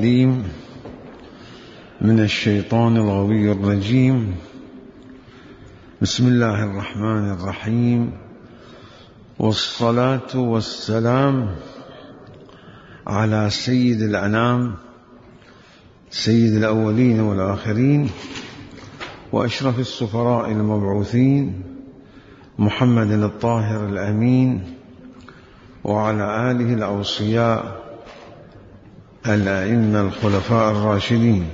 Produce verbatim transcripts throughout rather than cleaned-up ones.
العليم من الشيطان الغوي الرجيم. بسم الله الرحمن الرحيم، والصلاة والسلام على سيد الأنام سيد الأولين والآخرين وأشرف السفراء المبعوثين محمد الطاهر الأمين، وعلى آله الأوصياء الأئمة الخلفاء الراشدين.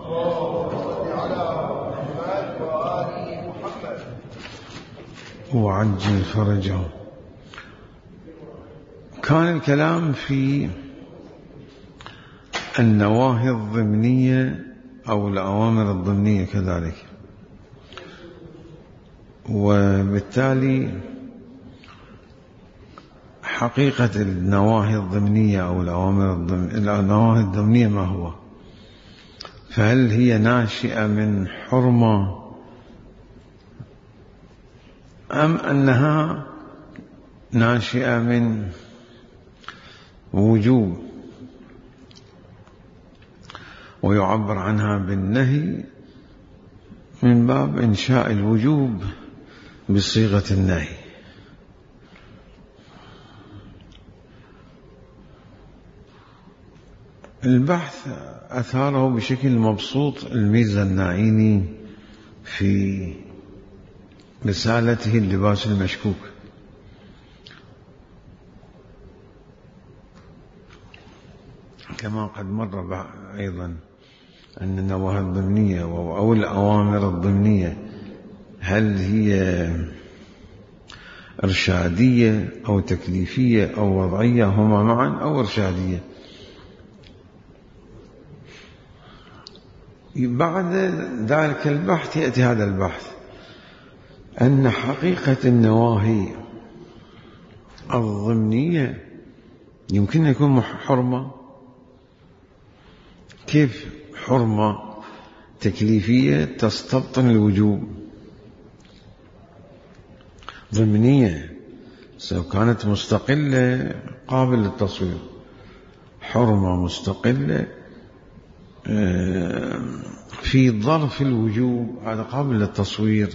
وعجل فرجهم. كان الكلام في النواهي الضمنية أو الأوامر الضمنية كذلك، وبالتالي حقيقة النواهي الضمنية أو الأوامر النواهي الضمنية ما هو؟ فهل هي ناشئة من حرمة أم أنها ناشئة من وجوب؟ ويعبر عنها بالنهي من باب إنشاء الوجوب بصيغة النهي. البحث أثاره بشكل مبسوط الميرزا الناعيني في رسالته اللباس المشكوك، كما قد مر أيضا أن النواهي الضمنية أو الأوامر الضمنية هل هي إرشادية أو تكليفية أو وضعية، هما معا، أو إرشادية. بعد ذلك البحث يأتي هذا البحث أن حقيقة النواهي الضمنية يمكن أن يكون حرمة. كيف حرمة تكليفية تستبطن الوجوب؟ ضمنية سواء كانت مستقلة قابل للتصوير، حرمة مستقلة في ظرف الوجوب هذا قابل للتصوير،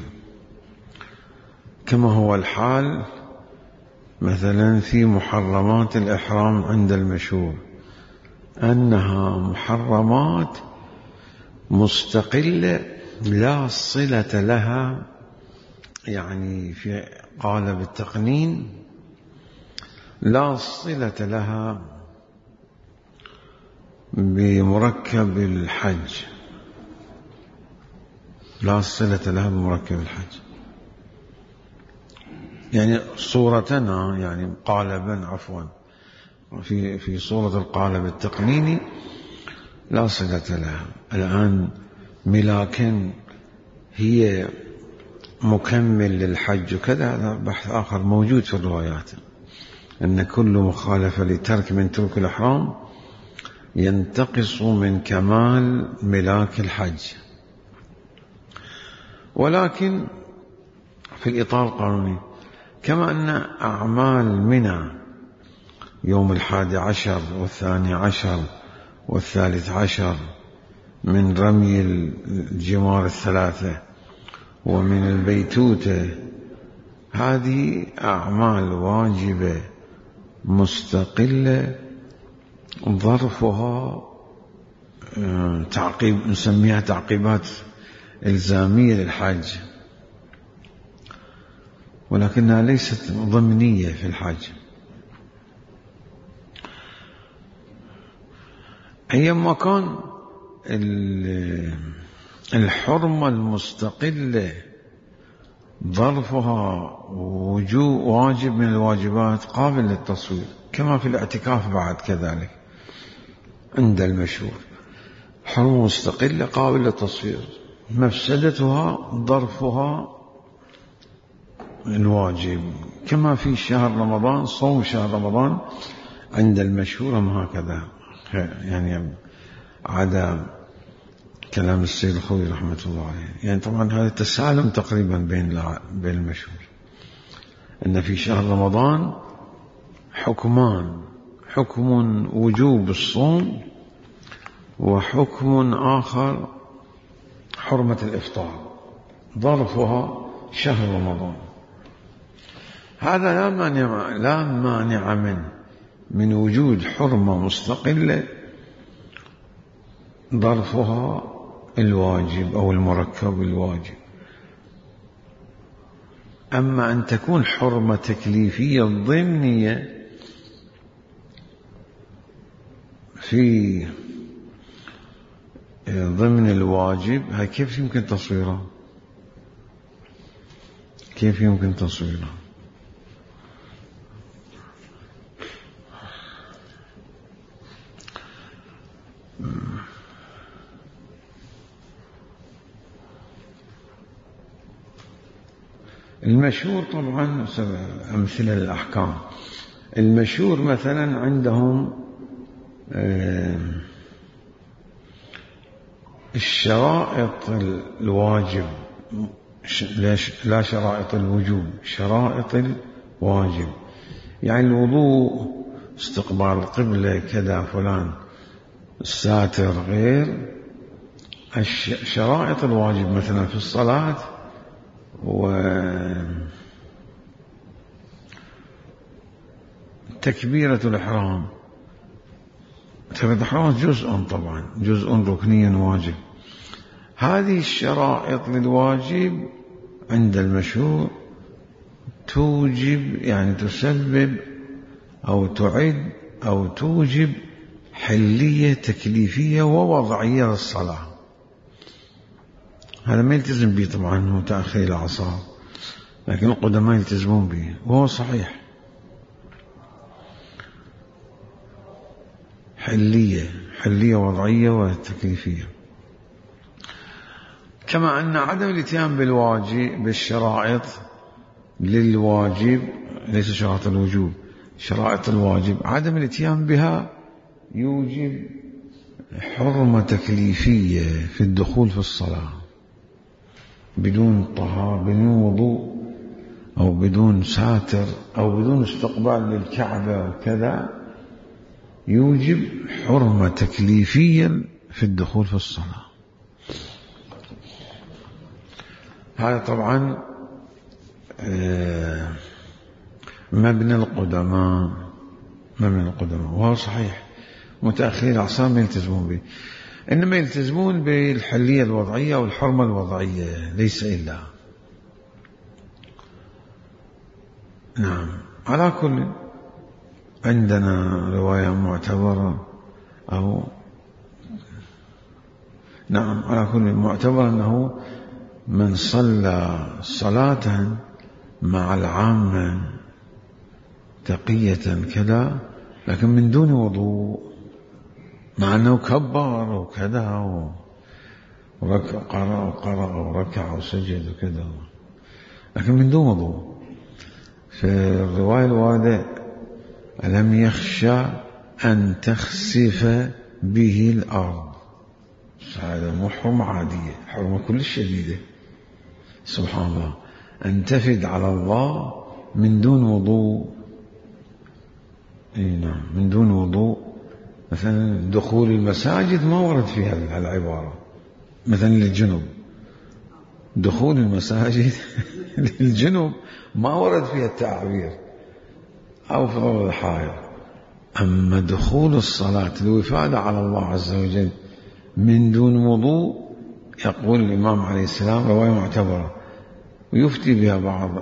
كما هو الحال مثلا في محرمات الإحرام عند المشهور أنها محرمات مستقلة لا صلة لها، يعني في قالب التقنين لا صلة لها بمركب الحج، لا صلة لها بمركب الحج، يعني صورتنا يعني قالبا عفوا في في صورة القالب التقنيني لا صلة لها. الآن ملاكن هي مكمل للحج وكذا، هذا بحث آخر موجود في الروايات أن كل مخالفة لترك من ترك الإحرام ينتقص من كمال ملاك الحج. ولكن في الإطار القانوني كما أن أعمال منى يوم الحادي عشر والثاني عشر والثالث عشر من رمي الجمار الثلاثة ومن البيتوتة هذه أعمال واجبة مستقلة ظرفها تعقيب، نسميها تعقيبات إلزامية للحج، ولكنها ليست ضمنية في الحج. أيما كان الحرمة المستقلة ظرفها وجوب واجب من الواجبات قابل للتصوير، كما في الاعتكاف بعد كذلك عند المشهور حرمة مستقلة قابل للتصوير، مفسدتها ظرفها الواجب، كما في شهر رمضان صوم شهر رمضان عند المشهور هكذا، يعني عدا كلام السيد الخوي رحمة الله عليه. يعني طبعا هذا تسالم تقريبا بين بين المشهور أن في شهر رمضان حكمان، حكم وجوب الصوم وحكم آخر حرمة الإفطار، ظرفها شهر رمضان. هذا لا مانع لا مانع منه من وجود حرمة مستقلة ظرفها الواجب أو المركب الواجب. أما أن تكون حرمة تكليفية ضمنية في ضمن الواجب، هاي كيف يمكن تصويرها؟ كيف يمكن تصويرها؟ المشهور طبعا أمثلة للأحكام. المشهور مثلا عندهم الشرائط الواجب، لا شرائط الوجوب، شرائط الواجب، يعني الوضوء، استقبال القبلة، كذا فلان، الساتر، غير شرائط الواجب مثلا في الصلاة وتكبيرة الإحرام. تكبيرة الإحرام جزء طبعا جزء ركني واجب. هذه الشرائط للواجب عند المشهور توجب، يعني تسبب أو تعد أو توجب حلية تكليفية ووضعية للصلاة. هذا ما يلتزم به طبعا متأخر الأعصار، لكن القدماء يلتزمون به وهو صحيح. حلية حلية وضعية وتكليفية. كما أن عدم الاتيان بالواجب بالشرائط للواجب، ليس شرائط الوجوب، شرائط الواجب، عدم الاتيان بها يوجب حرمة تكليفية في الدخول في الصلاة بدون طهارة، بدون وضوء، أو بدون ساتر، أو بدون استقبال للكعبة وكذا، يوجب حرمة تكليفية في الدخول في الصلاة. هذا طبعا مبنى القدماء، مبنى القدماء وهو صحيح. متأخرين الأعصام ما يلتزمون به، إنما يلتزمون بالحلية الوضعية أو الحرمة الوضعية، ليس إلا. نعم. على كل عندنا رواية معتبرة أو نعم على كل معتبر أنه من صلى صلاة مع العامة تقية كذا لكن من دون وضوء، مع أنه كبر وكذا وقرأ وقرأ وركع وسجد وكذا، لكن من دون وضوء. في الرواية الواردة ألم يخشى أن تخسف به الأرض، هذا مو حرمة عادية، حرمة كل شديدة. سبحان الله، أن تفد على الله من دون وضوء. إيه نعم، من دون وضوء. مثلا دخول المساجد ما ورد فيها العبارة، مثلا للجنوب، دخول المساجد للجنوب ما ورد فيها التعبير، أو في ضرب الحائط. أما دخول الصلاة الوفادة على الله عز وجل من دون وضوء، يقول الإمام عليه السلام رواية معتبرة ويفتي بها بعض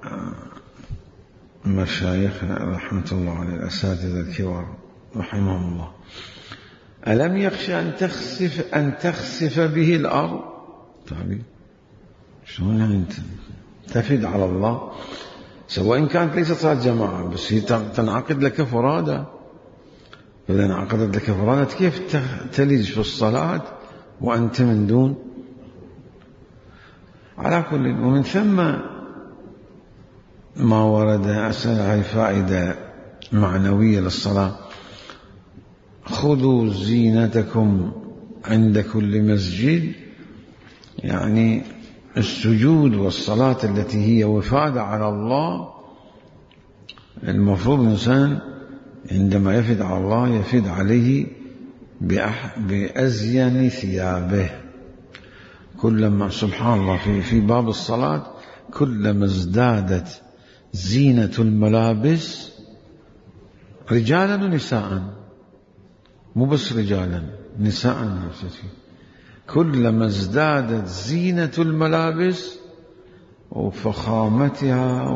مشايخ رحمة الله عليه الأساتذة الكبار رحمهم الله. ألم يخشى أن تخسف أن تخسف به الأرض، تعبير شلون يعني تفد على الله، سواء كانت ليست صلاة جماعة بس هي تنعقد لك فرادى. إذا انعقدت لك فرادى كيف تلج في الصلاة وأنت من دون؟ على كل، ومن ثم ما ورد أسأل هذه فائدة معنوية للصلاة: خذوا زينتكم عند كل مسجد، يعني السجود والصلاة التي هي وفادة على الله. المفروض الإنسان عندما يفد على الله يفد عليه بأزين ثيابه. كلما سبحان الله في في باب الصلاة كلما ازدادت زينة الملابس رجالا ونساء، مو بس رجالا، نساء، كلما ازدادت زينة الملابس وفخامتها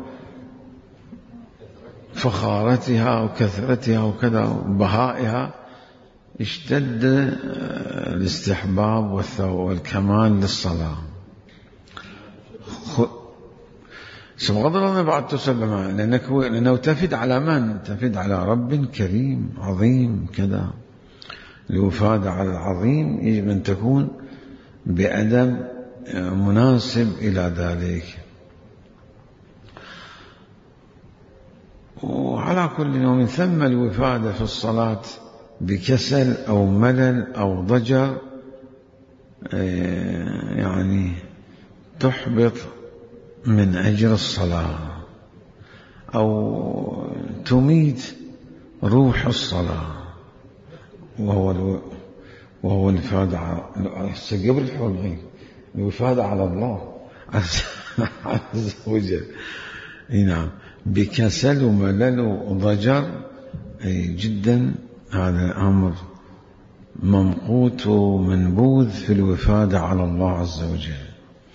وفخارتها وكثرتها وكذا وبهائها اشتد الاستحباب والكمال للصلاة. بغض النظر بعد تسلم، لأنك لأنه تفد على من؟ تفد على رب كريم عظيم كذا. الوفادة على العظيم يجب أن تكون بأدب مناسب إلى ذلك. وعلى كل يوم ثم الوفادة في الصلاة بكسل أو ملل أو ضجر يعني تحبط من أجر الصلاة أو تميت روح الصلاة، وهو وهو الوفادة قبل الحلم الوفادة على الله عز وجل. نعم، بكسل وملل وضجر جدا، هذا أمر ممقوت ومنبوذ في الوفادة على الله عز وجل.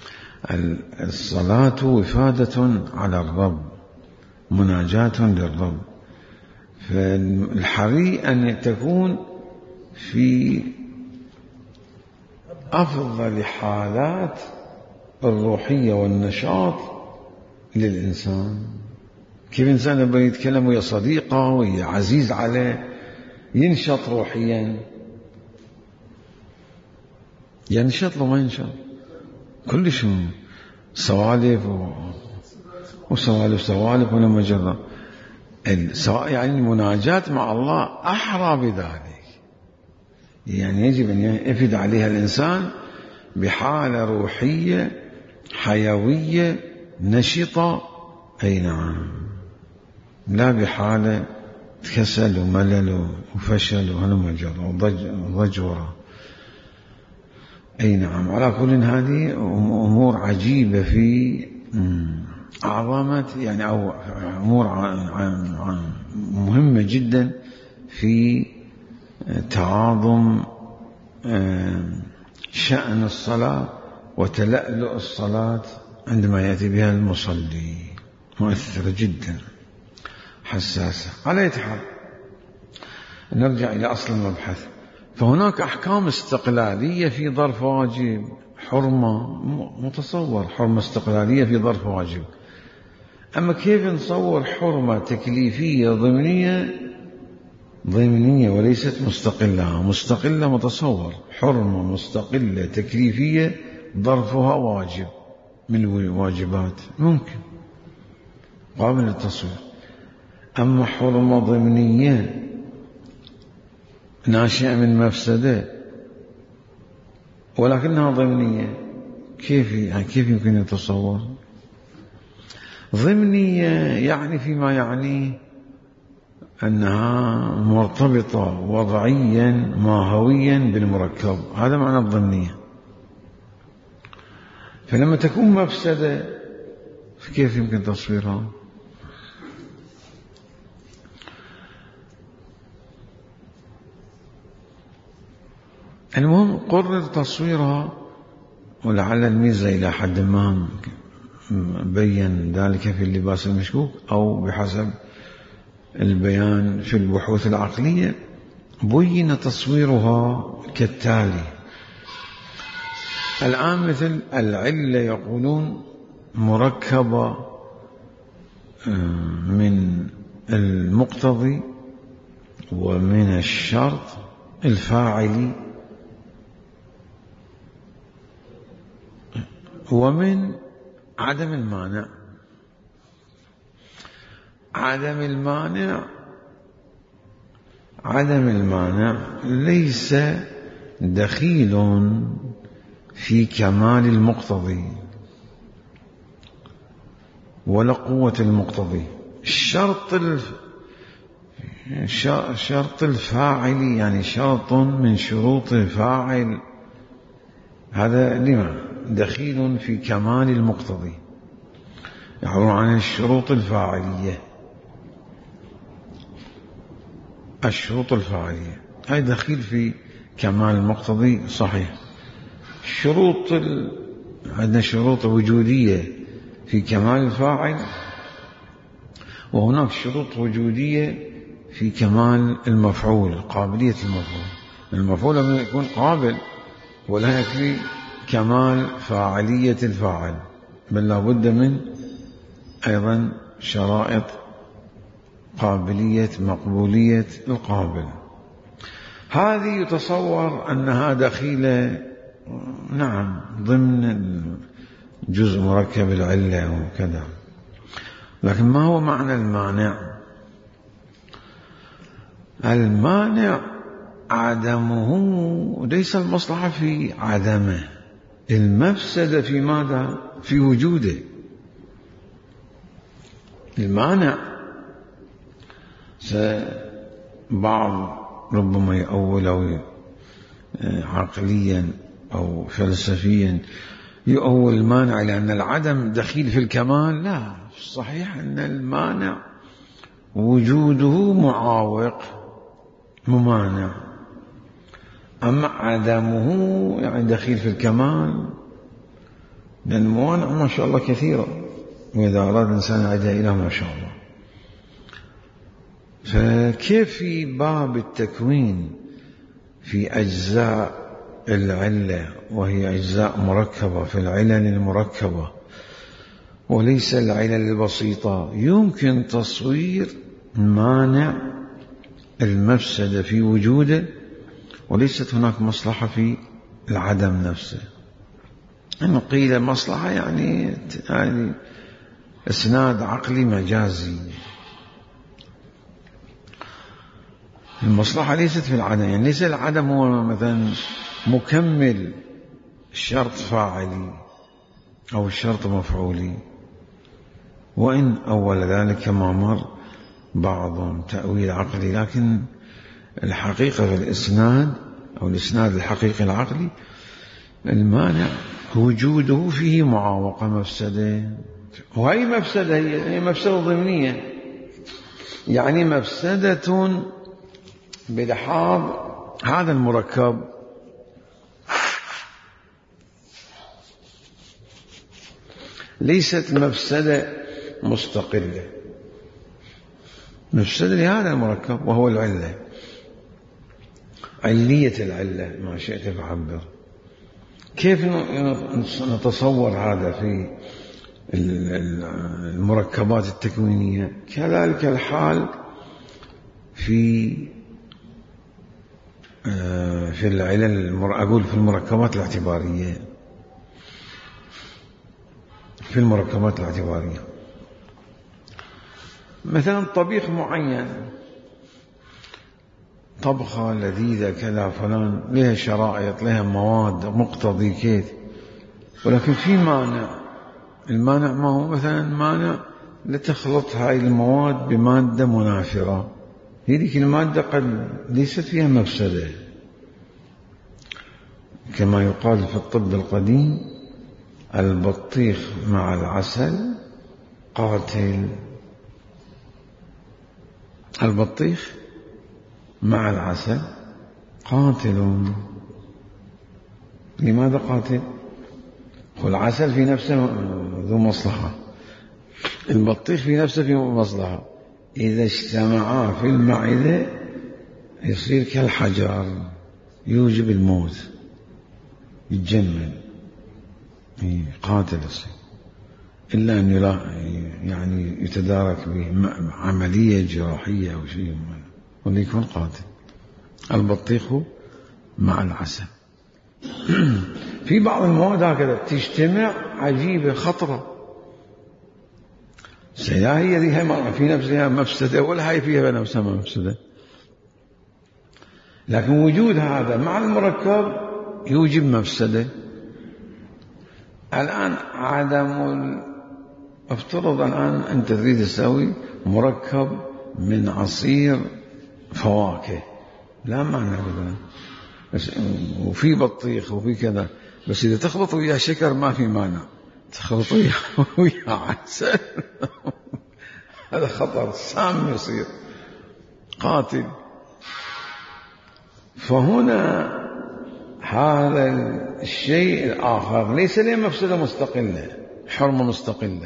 الصلاة وفادة على الرب، مناجاة للرب، فالحري أن تكون في أفضل حالات الروحية والنشاط للإنسان. كيف إنسان يبغى يتكلم ويا صديقه ويا عزيز عليه ينشط روحيا، ينشط لو ما ينشط كل شيء سوالف وسوالف سوالف ولا مجرة. يعني المناجاة مع الله أحرى بذلك، يعني يجب أن يفد عليها الإنسان بحالة روحية حيوية نشطة، أي نعم، لا بحالة كسل وملل وفشل وهلمجرة وضجورة. أي نعم، على كل هذه أمور عجيبة في عظمة، يعني أو أمور مهمة جدا في تعاظم شأن الصلاة وتلألؤ الصلاة عندما يأتي بها المصلي، مؤثرة جدا، حساسة. على أي حال نرجع إلى أصل المبحث. فهناك أحكام استقلالية في ظرف واجب، حرمة، متصور حرمة استقلالية في ظرف واجب. أما كيف نصور حرمة تكليفية ضمنية ضمنية وليست مستقلة؟ مستقلة متصور، حرمة مستقلة تكليفية ظرفها واجب من الواجبات ممكن قابل للتصوير. أما حرمة ضمنية ناشئة من مفسدة ولكنها ضمنية، كيف يعني كيف يمكن يتصور؟ ضمنية يعني فيما يعني أنها مرتبطة وضعيا ماهويا بالمركب، هذا معنى الضمنية. فلما تكون مفسدة كيف يمكن تصويرها؟ المهم قرر تصويرها، ولعل الميزة إلى حد ما بين ذلك في اللباس المشكوك أو بحسب البيان في البحوث العقلية، بين تصويرها كالتالي. الآن مثل العلة يقولون مركبة من المقتضي ومن الشرط الفاعلي ومن عدم المانع. عدم المانع عدم المانع ليس دخيل في كمال المقتضي ولا قوة المقتضي. الشرط شرط الفاعل يعني شرط من شروط الفاعل، هذا لما دخيل في كمال المقتضي، يعبر عن الشروط الفاعلية. الشروط الفاعلية هذا دخيل في كمال المقتضي صحيح. الشروط ال... عندنا شروط وجودية في كمال الفاعل، وهناك شروط وجودية في كمال المفعول، قابلية المفعول. المفعول لما يكون قابل ولا يكفي كمال فاعلية الفاعل، بل لا بد من أيضا شرائط قابلية مقبولية القابل. هذه يتصور أنها دخيلة نعم ضمن جزء مركب العلة وكذا، لكن ما هو معنى المانع؟ المانع عدمه، ليس المصلحة في عدمه، المفسدة في ماذا؟ في وجوده. المانع بعض ربما يؤول أو عقليا أو فلسفيا يؤول المانع لأن العدم دخيل في الكمال. لا، صحيح أن المانع وجوده معاوق ممانع، أما عدمه يعني دخيل في الكمال، لأن الموانع ما شاء الله كثيرة، وإذا أراد الإنسان يعدها إلى ما شاء الله. فكيف في باب التكوين في أجزاء العلة، وهي أجزاء مركبة في العلل المركبة وليس العلل البسيطة، يمكن تصوير مانع المفسدة في وجوده وليست هناك مصلحة في العدم نفسه. أنه قيل مصلحة يعني, يعني إسناد عقلي مجازي. المصلحة ليست في العدم، يعني ليس العدم هو مثلا مكمل شرط فاعلي أو الشرط مفعولي، وإن أول ذلك كما مر بعضهم تأويل عقلي، لكن الحقيقة في الإسناد أو الإسناد الحقيقي العقلي المانع وجوده فيه معاوقة مفسدة، وهي مفسدة هي مفسدة ضمنية، يعني مفسدة بلحاظ هذا المركب ليست مفسدة مستقلة، مفسدة لهذا المركب وهو العلة، علية العلة ما شئت فعبر. كيف نتصور هذا في المركبات التكوينية؟ كذلك الحال في في العلل، أقول في المركبات الاعتبارية، في المركبات الاعتبارية مثلا طبيخ معين، طبخة لذيذة كذا فلان، لها شرائط، لها مواد مقتضي كيف، ولكن في مانع. المانع ما هو؟ مثلا مانع لتخلط هاي المواد بمادة منافرة، هذه المادة قد ليست فيها مفسدة، كما يقال في الطب القديم البطيخ مع العسل قاتل. البطيخ مع العسل قاتل. لماذا قاتل؟ والعسل في نفسه ذو مصلحة، البطيخ في نفسه في مصلحة، إذا اجتمعا في المعدة يصير كالحجر يوجب الموت، يتجمد قاتل يصير، إلا أن يعني يتدارك به عملية جراحية أو شيء وليكون قاتل. البطيخ مع العسل. في بعض المواد هكذا تجتمع عجيبة خطرة، لا هي ذي في نفسها مفسدة ولا هي فيها نفسها مفسدة، لكن وجود هذا مع المركب يوجب مفسدة. الآن عدم افترض الآن أنت تريد تسوي مركب من عصير فواكه لا معنى أبدا، بس وفي بطيخ وفي كذا، بس إذا تخلط وياه شكر ما في مانع، تخلط وياه عسل هذا خطر سام يصير قاتل. فهنا هذا الشيء الآخر ليس له مفسدة مستقلة، حرمة مستقلة،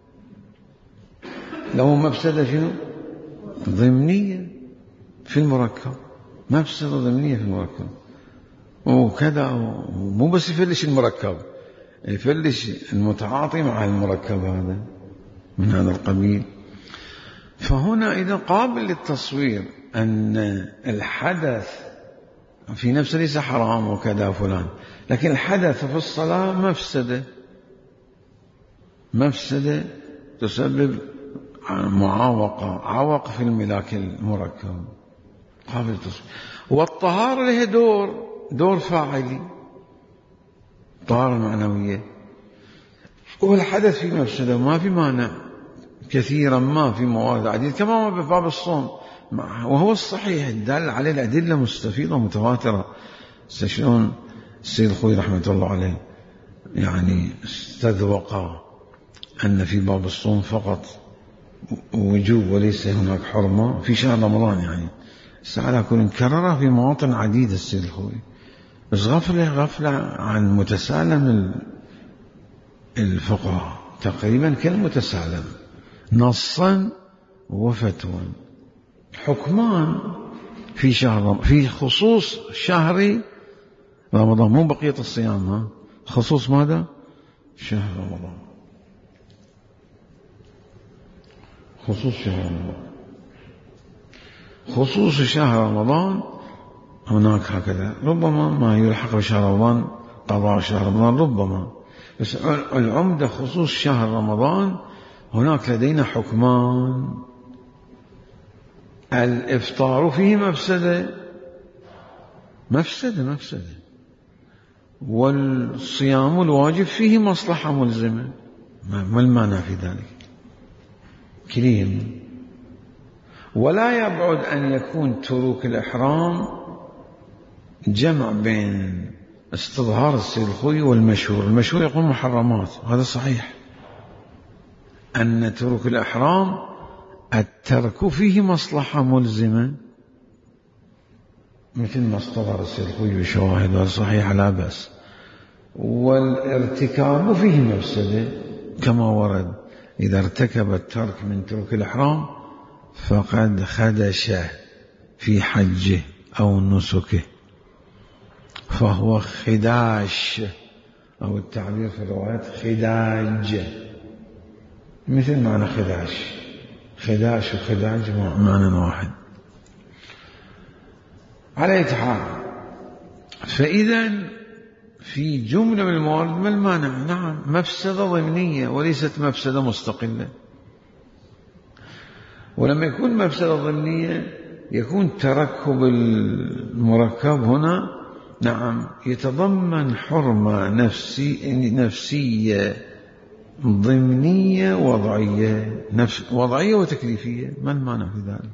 له مفسدة شنو؟ ضمنية في المركب، مفسدة ضمنية في المركب وكذا. مو بس يفلش المركب، يفلش المتعاطي مع المركب هذا من هذا القبيل. فهنا إذا قابل للتصوير أن الحدث في نفسه ليس حرام وكذا فلان، لكن الحدث في الصلاة مفسدة، مفسدة تسبب معاوقة، عوق في الملاك المركب قابل للتصوير. والطهارة لها دور دور فاعلي، طهارة معنوية، والحدث في مفسدة ما في مانع كثيرا، ما في موارد عديدة كما بباب الصوم، وهو الصحيح الدال عليه الأدلة مستفيضة متواترة. شلون السيد الخوي رحمة الله عليه يعني استذوق أن في باب الصوم فقط وجوب وليس هناك حرمة في شهر رمضان، يعني على كل كررها في مواطن عديدة السيد الخوي، بس غفلة غفلة عن متسالم الفقهاء تقريبا كالمتسالم نصا وفتوى، حكمان في شهر في خصوص شهر رمضان، مو بقية الصيام، ها خصوص ماذا؟ شهر رمضان، خصوص شهر رمضان، خصوص شهر رمضان. هناك هكذا ربما ما يلحق بشهر رمضان قضاء شهر رمضان ربما، بس العمدة خصوص شهر رمضان. هناك لدينا حكمان، الإفطار فيه مفسدة مفسدة مفسدة، والصيام الواجب فيه مصلحة ملزمة، ما المانع في ذلك؟ كليهم. ولا يبعد أن يكون تروك الإحرام جمع بين استظهار السيد الخوي والمشهور. المشهور يقول محرمات، هذا صحيح، أن تروك الإحرام الترك فيه مصلحة ملزمة مثل ما استظهر السيد الخوي بشواهد، هذا صحيح لا بأس، والارتكاب فيه مفسدة كما ورد، إذا ارتكب الترك من ترك الإحرام فقد خدش في حجه أو نسكه، فهو خداش، أو التعبير في الروايات خداج، مثل معنى خداش، خداش وخداج معنى واحد. على أي حال، فإذا في جملة من الموارد ما المانع؟ نعم مفسدة ضمنية وليست مفسدة مستقلة. ولما يكون مفسدة ضمنية يكون تركب المركب هنا نعم يتضمن حرمة نفسي نفسية ضمنية وضعية، نفس وضعية وتكليفية، ما المانع في ذلك؟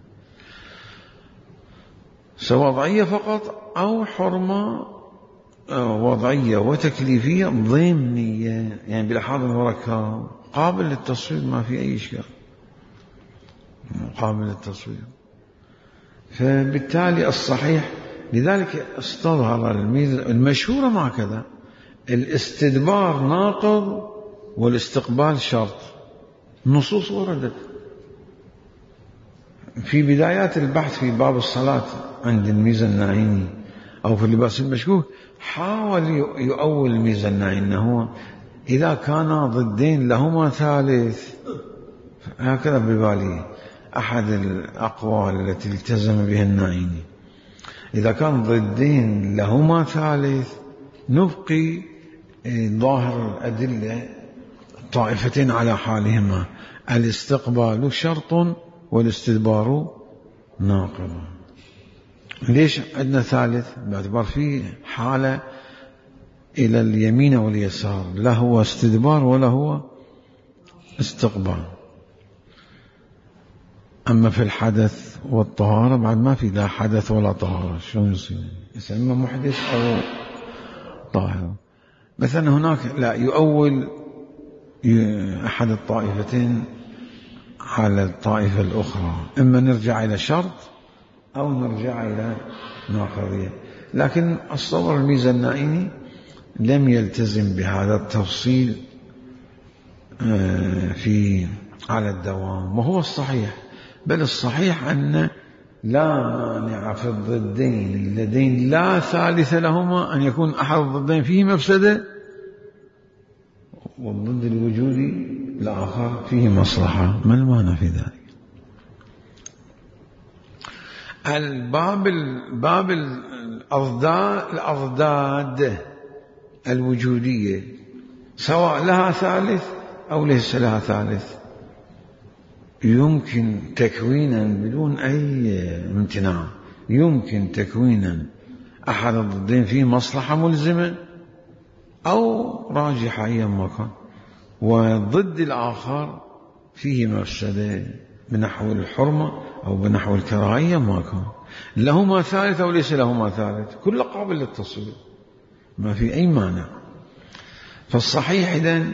سواء وضعية فقط أو حرمة وضعية وتكليفية ضمنية، يعني بلحاظ المركب قابل للتصوير، ما في أي إشكال، قابل للتصوير. فبالتالي الصحيح لذلك استظهر المشهورة مع كذا، الاستدبار ناقض والاستقبال شرط، نصوص وردت في بدايات البحث في باب الصلاة عند الميزة الناعيني أو في اللباس المشبوه، حاول يؤول الميزة الناعيني أنه إذا كان ضدين لهما ثالث، هكذا ببالي أحد الأقوال التي التزم بها الناعيني، إذا كان ضدين لهما ثالث نبقي ظاهر الأدلة طائفتين على حالهما، الاستقبال شرط والاستدبار ناقض. ليش عندنا ثالث؟ باعتبار فيه حالة إلى اليمين واليسار، لا هو استدبار ولا هو استقبال. أما في الحدث والطهارة بعد ما في لا حدث ولا طهارة، شلون يصير؟ يسمى محدث أو طاهر. مثلا هناك لا يؤول أحد الطائفتين على الطائفة الأخرى، إما نرجع إلى شرط أو نرجع إلى ناقضية. لكن الصور الميزة النائني لم يلتزم بهذا التفصيل في على الدوام، وهو الصحيح. بل الصحيح أن لا مانع في الضدين اللذين لا ثالث لهما أن يكون أحد الضدين فيه مفسدة والضد الوجودي الآخر فيه مصلحة. ما المانع في ذلك؟ الباب الباب الأضداد الوجودية سواء لها ثالث أو ليس لها ثالث يمكن تكوينا بدون أي امتناع، يمكن تكوينا أحد الضدين فيه مصلحة ملزمة أو راجحة أيما كان، والضد الآخر فيه مفسدة بنحو الحرمة أو بنحو الكراهية ما كان، لهما ثالث أو ليس لهما ثالث، كل قابل للتصوير، ما في أي مانع. فالصحيح إذن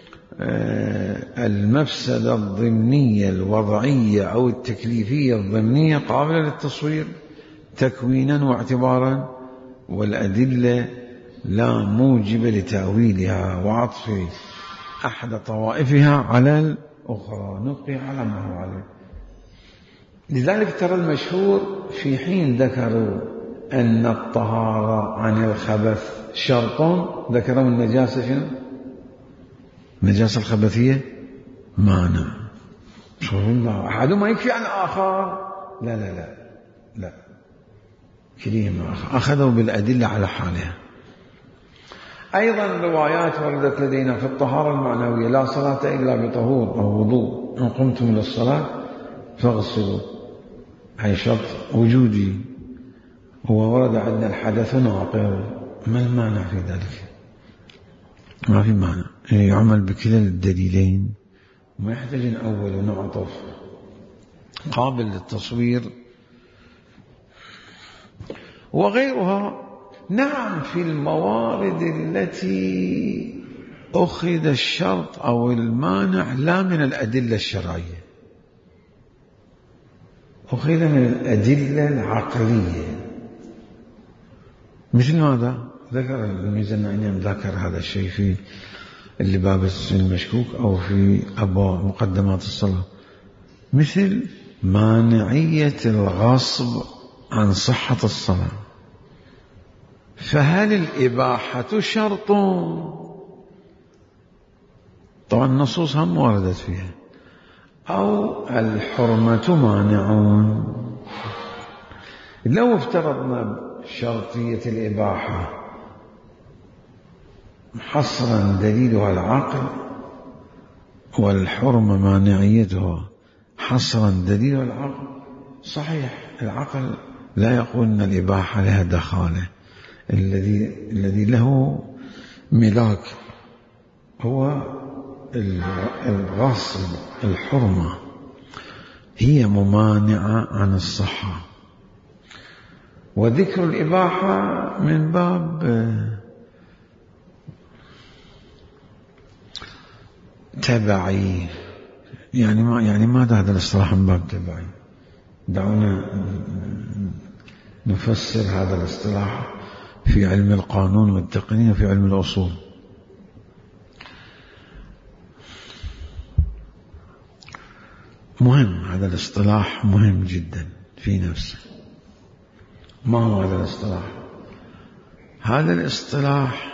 المفسدة الضمنية الوضعية أو التكليفية الضمنية قابلة للتصوير تكوينا واعتبارا، والأدلة لا موجب لتأويلها وعطف أحد طوائفها على الأخرى، نبقي على ما هو عليه. لذلك ترى المشهور في حين ذكروا أن الطهارة عن الخبث شرط، ذكروا النجاسة شنو؟ النجاسة الخبثية مانع. أحدهما يكفي عن الآخر؟ لا لا لا لا، كليهما أخذوا بالأدلة على حالها. أيضا روايات وردت لدينا في الطهارة المعنوية: لا صلاة إلا بطهور أو وضوء، إن قمتم للصلاة فاغسلوا، أي شرط وجودي. وورد عندنا الحدث ناقض. ما المانع في ذلك؟ ما في مانع، يعمل بكلا الدليلين، ما يحتاج نأول ونعطف، قابل للتصوير. وغيرها نعم في الموارد التي أخذ الشرط أو المانع لا من الأدلة الشرعية، أخذ من الأدلة العقلية. مثل ماذا؟ ذكر الميزان النائني ذكر هذا الشيء في اللي باب المشكوك أو في أبواب مقدمات الصلاة، مثل مانعية الغصب عن صحة الصلاة. فهل الإباحة شرط؟ طبعا النصوص هم وردت فيها. أو الحرمة مانعون. لو افترضنا شرطية الإباحة حصرا دليلها العقل، والحرمة مانعيتها حصرا دليلها العقل، صحيح العقل لا يقول أن الإباحة لها دخالة. الذي الذي له ملاك هو الغصب، الحرمة هي ممانعة عن الصحة، وذكر الإباحة من باب تبعي. يعني ما يعني ماذا هذا الاصطلاح من باب تبعي؟ دعونا نفسر هذا الاصطلاح في علم القانون والتقنية وفي علم الأصول. مهم هذا الاصطلاح، مهم جدا في نفسه. ما هو هذا الاصطلاح؟ هذا الاصطلاح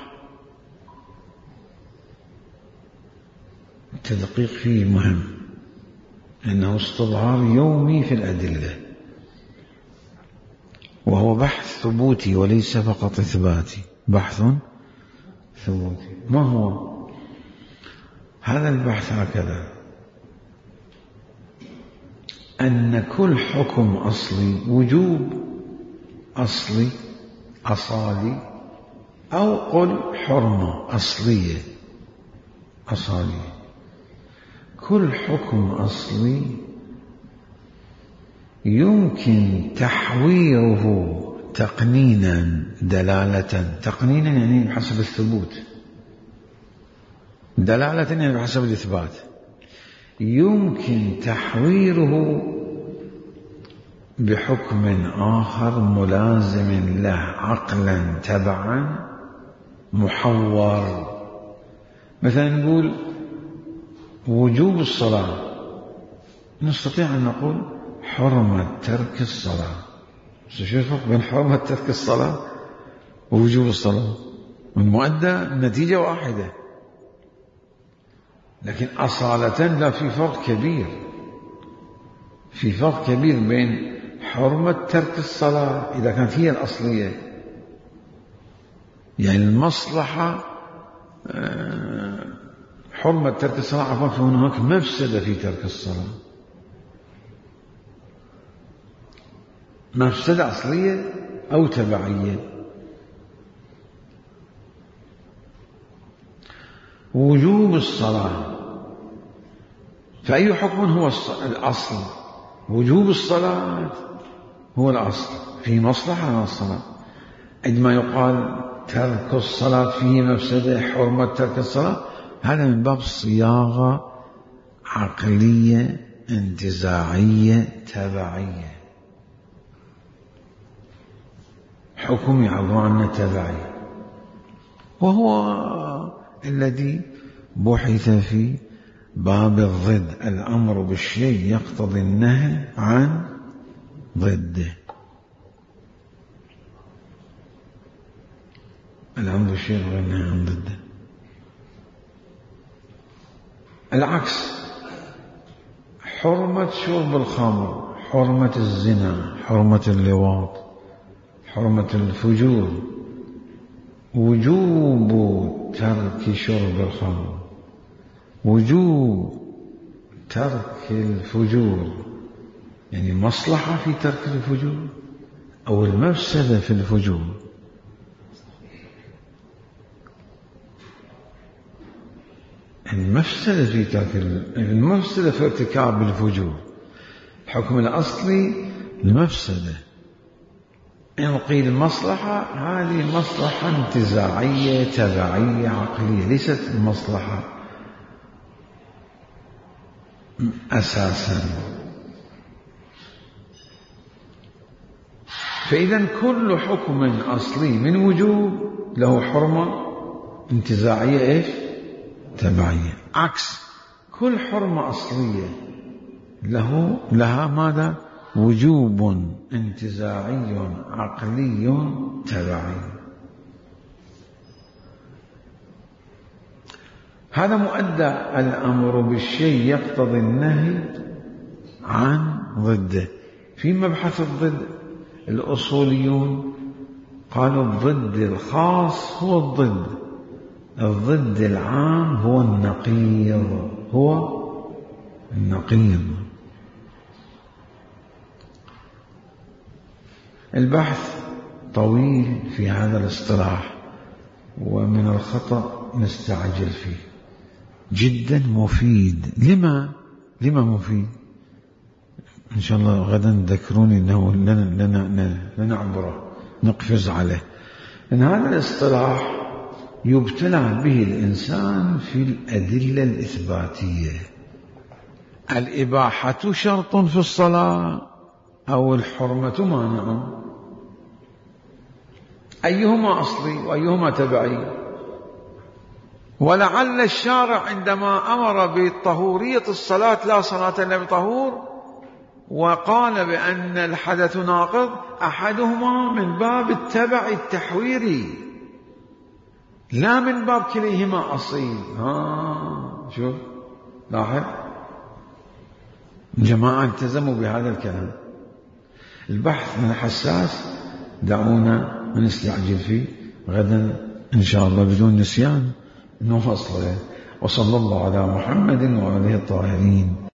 التدقيق فيه مهم، لأنه استظهار يومي في الأدلة، وهو بحث ثبوتي وليس فقط إثباتي، بحث ثبوتي. ما هو هذا البحث؟ هكذا: أن كل حكم أصلي، وجوب أصلي أصالي، أو قل حرمة أصلية أصالية، كل حكم أصلي يمكن تحويره تقنينا دلالة. تقنينا يعني بحسب الثبوت، دلالة يعني بحسب الإثبات. يمكن تحويره بحكم آخر ملازم له عقلا تبعا محور. مثلا نقول وجوب الصلاة، نستطيع أن نقول حرمة ترك الصلاة. شو الفرق بين حرمة ترك الصلاة ووجوب الصلاة؟ من مؤدى النتيجة واحدة، لكن أصالة لا، في فرق كبير. في فرق كبير بين حرمة ترك الصلاة إذا كانت هي الأصلية، يعني المصلحة حرمة ترك الصلاة، عفوا فهناك مفسدة في ترك الصلاة، مفسدة أصلية أو تبعية. وجوب الصلاة، فأي حكم هو الأصل؟ وجوب الصلاة هو الأصل، في مصلحة من الصلاة. عندما يقال ترك الصلاة فيه مفسدة، حرمة ترك الصلاة، هذا من باب صياغة عقلية انتزاعية تبعية، حكم يعبر عنه تبعي، وهو الذي بحث في باب الضد. الأمر بالشيء يقتضي النهي عن ضده. الأمر بالشيء يقتضي النهي عن ضده. العكس، حرمة شرب الخمر، حرمة الزنا، حرمة اللواط، حرمة الفجور، وجوب ترك شرب الخمر، وجوب ترك الفجور، يعني مصلحة في ترك الفجور أو المفسدة في الفجور. المفسدة في ترك المفسدة في ارتكاب الفجور، الحكم الأصلي المفسدة. إن قيل مصلحة، هذه مصلحة انتزاعية تبعية عقلية، ليست مصلحة أساسا. فإذا كل حكم أصلي من وجوب له حرمة انتزاعية إيش؟ تبعية. عكس كل حرمة أصلية له لها ماذا؟ وجوب انتزاعي عقلي تبعي. هذا مؤدى الأمر بالشيء يقتضي النهي عن ضده. في مبحث الضد الأصوليون قالوا الضد الخاص هو الضد، الضد العام هو النقيض، هو النقيض. البحث طويل في هذا الاصطلاح، ومن الخطأ نستعجل فيه. جدا مفيد. لما لما مفيد؟ إن شاء الله غدا ذكروني أنه لنعبره نقفز عليه. إن هذا الاصطلاح يبتلى به الإنسان في الأدلة الإثباتية. الإباحة شرط في الصلاة أو الحرمة مانع؟ أيهما أصلي وأيهما تبعي؟ ولعل الشارع عندما أمر بطهورية الصلاة، لا صلاة إلا بطهور، وقال بأن الحدث ناقض، أحدهما من باب التبع التحويري، لا من باب كليهما أصيل. ها شوف، لاحظ، جماعة التزموا بهذا الكلام. البحث من حساس، دعونا ما نستعجل فيه، غدا إن شاء الله بدون نسيان نواصله. وصلى الله على محمد وآله الطاهرين.